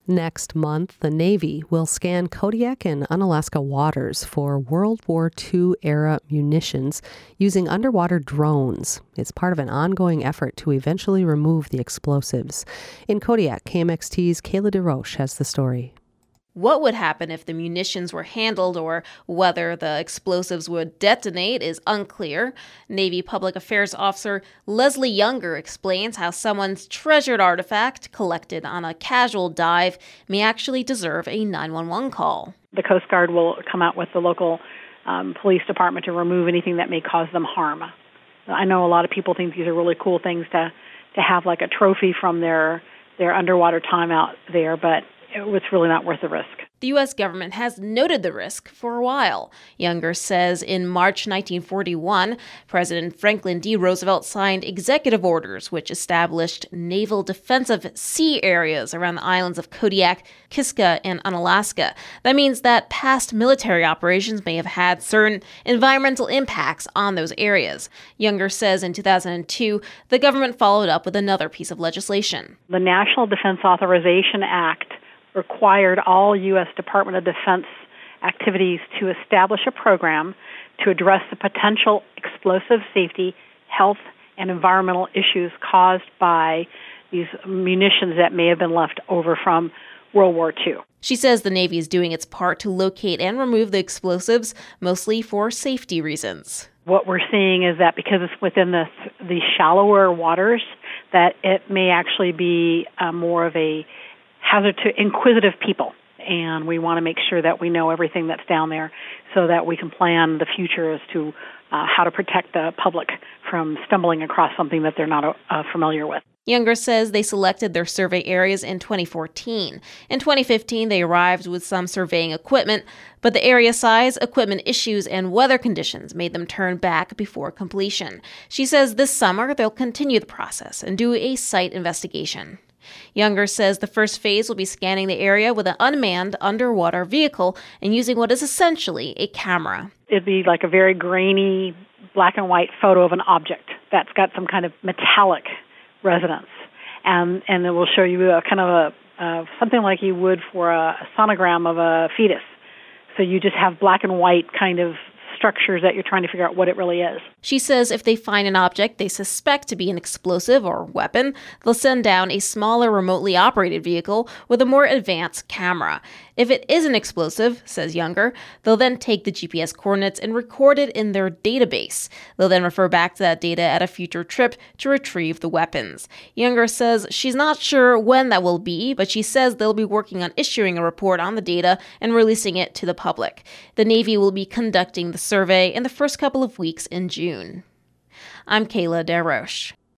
Next month, the Navy will scan Kodiak and Unalaska waters for World War II-era munitions using underwater drones. It's part of an ongoing effort to eventually remove the explosives. In Kodiak, KMXT's Kayla DeRoche has the story. What would happen if the munitions were handled or whether the explosives would detonate is unclear. Navy Public Affairs Officer Leslie Younger explains how someone's treasured artifact, collected on a casual dive, may actually deserve a 911 call. The Coast Guard will come out with the local police department to remove anything that may cause them harm. I know a lot of people think these are really cool things to have like a trophy from their underwater time out there, but it's really not worth the risk. The U.S. government has noted the risk for a while. Younger says in March 1941, President Franklin D. Roosevelt signed executive orders which established naval defensive sea areas around the islands of Kodiak, Kiska, and Unalaska. That means that past military operations may have had certain environmental impacts on those areas. Younger says in 2002, the government followed up with another piece of legislation. The National Defense Authorization Act required all U.S. Department of Defense activities to establish a program to address the potential explosive safety, health, and environmental issues caused by these munitions that may have been left over from World War II. She says the Navy is doing its part to locate and remove the explosives, mostly for safety reasons. What we're seeing is that because it's within the shallower waters, that it may actually be more of a hazard to inquisitive people, and we want to make sure that we know everything that's down there so that we can plan the future as to how to protect the public from stumbling across something that they're not familiar with. Younger says they selected their survey areas in 2014. In 2015, they arrived with some surveying equipment, but the area size, equipment issues, and weather conditions made them turn back before completion. She says this summer they'll continue the process and do a site investigation. Younger says the first phase will be scanning the area with an unmanned underwater vehicle and using what is essentially a camera. It'd be like a very grainy black and white photo of an object that's got some kind of metallic resonance. And it will show you a kind of something like you would for a sonogram of a fetus. So you just have black and white kind of structures that you're trying to figure out what it really is. She says if they find an object they suspect to be an explosive or weapon, they'll send down a smaller remotely operated vehicle with a more advanced camera. If it is an explosive, says Younger, they'll then take the GPS coordinates and record it in their database. They'll then refer back to that data at a future trip to retrieve the weapons. Younger says she's not sure when that will be, but she says they'll be working on issuing a report on the data and releasing it to the public. The Navy will be conducting the survey in the first couple of weeks in June. I'm Kayla DeRoche.